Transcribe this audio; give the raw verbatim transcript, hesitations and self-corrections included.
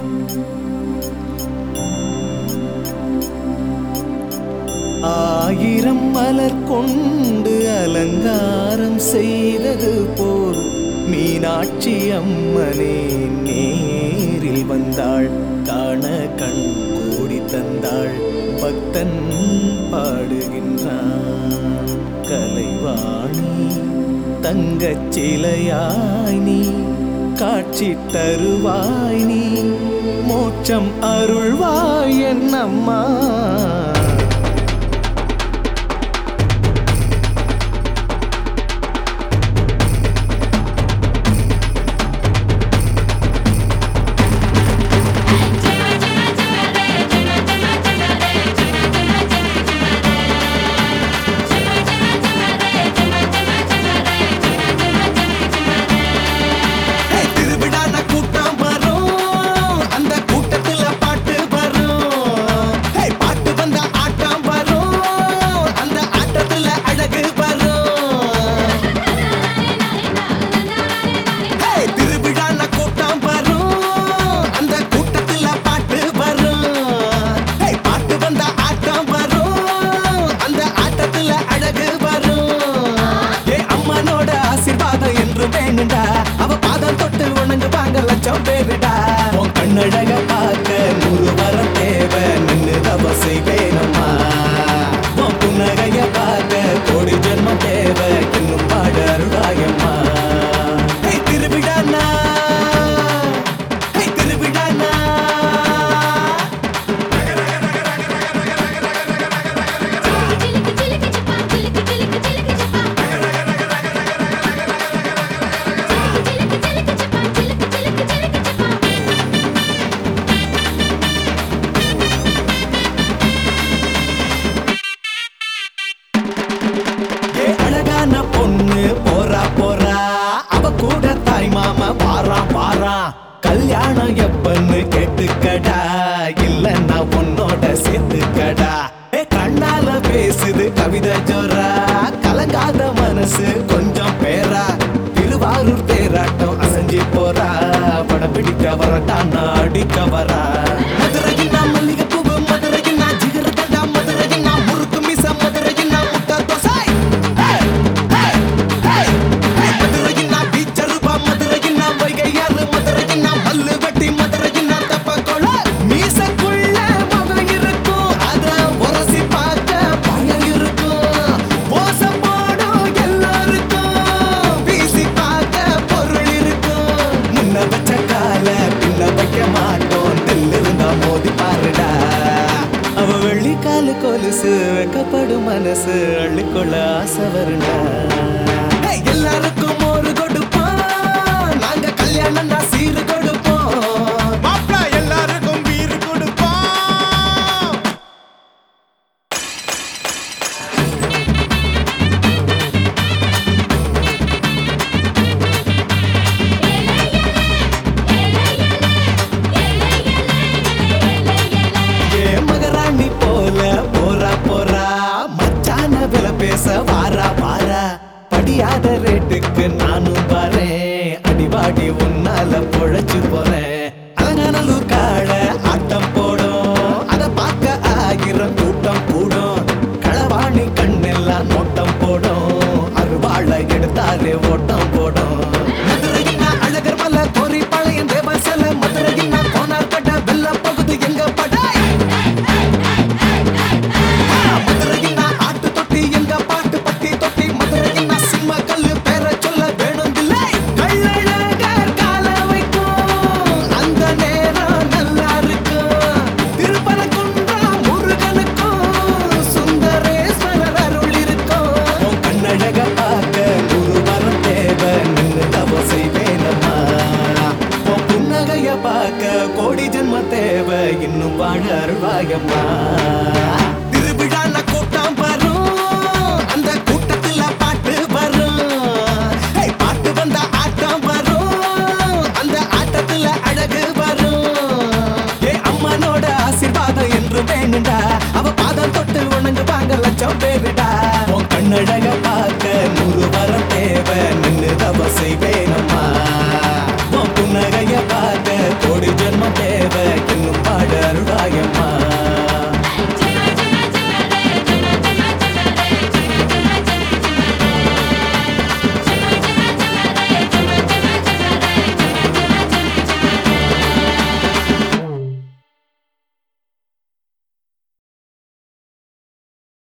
ஆயிரம் மலர் கொண்டு அலங்காரம் செய்தது போல் மீனாட்சி அம்மனே நேரில் வந்தாள். காண கண் கூடி தந்தாள். பக்தன் பாடுகின்றான். கலைவாணி தங்கச் சிலையாய் நீ காட்சி தருவாய். நீ மோட்சம் அருள்வாய் என் அம்மா. அவ பாதம் தொட்டு உணங்கு வாங்க லட்சம் பேருடா. உன் கண்ணழக பார்க்க நூறு வரம் தேவை. நின்று தபசை வேணுமா? உன் புன்னகைய பார்க்க கோடி ஜென்மம் தேவை. இன்னும் பாட அருளாயம்மா. திருவிழானா திருவிழானா பொண்ணு போறா போறா. அவ கூட தாய் மாமா பாரா பாரா. கல்யாணம் எப்பன்னு கேட்டுக்கடா. இல்லன்னா உன்னோட சேர்த்துக்கடா. கண்ணால பேசுது கவிதை ஜோரா. கலங்காத மனசு கொஞ்சம் பேரா. திருவாரூர் தேராட்டம் அசைஞ்சு போறா. படம் பிடிக்க வரட்டா நான் அடிக்க வரா. மதுரையில் நான் மல்லிகை பூவு. மதுரையில் நான் ஜிகர் கண்டா. மதுரையில் நான் முறுக்கு மீச. மதுரையில் நான் முட்டை தோசை. அவ வெள்ளிக்காலு கொலுசு வைக்கப்படும் மனசு அள்ளிக்கொள்ள ஆசை வருண்டா. எல்லாருக்கும் ஒரு கொடுப்போம். நாங்க கல்யாணம் தான் சீரு கொடுப்போம். மாப்பிள எல்லாருக்கும் வீடு கொடுப்போம். பேச வாரா வாரா. படியாத ரேட்டுக்கு நானும் வரேன். அடிவாடி உன்னால பொழைச்சு போறேன். அலங்காநல்லூர் கால ஆட்டம் போடும். அத பார்க்க ஆயிரம் கூட்டம் கூடும். களவாணி கண்ணெல்லாம் நோட்டம் போடும். அருவாள எடுத்தாலே ஓட்டம் போடும். மதுரையில் நான் அழகர் மலை கோரி பாளையம் தேவசல. மதுரையில் நான் கோனார் கட்ட வெள்ள பகுதி எங்க படாய். கோடி ஜென்ம தேவை. இன்னும் பாட அருள்வாயம்மா.